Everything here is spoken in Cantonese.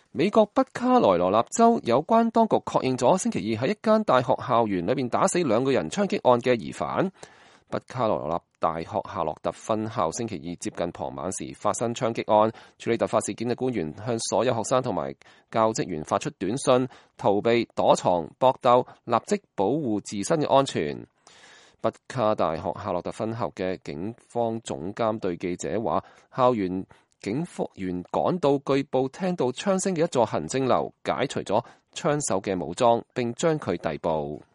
美國北卡羅來納州有關當局確認咗星期二喺一間大學校園裏面打死2個人槍擊案嘅疑犯。北卡羅來納大學夏洛特分校星期二接近傍晚時發生槍擊案，處理突發事件嘅官員向所有學生同埋教職員發出短信，逃避、躲藏、搏鬥，立即保護自身嘅安全。北卡大學夏洛特分校嘅警方總監對記者話，校園警員趕到據報聽到槍聲嘅一座行政樓，解除咗槍手嘅武裝，並將佢逮捕。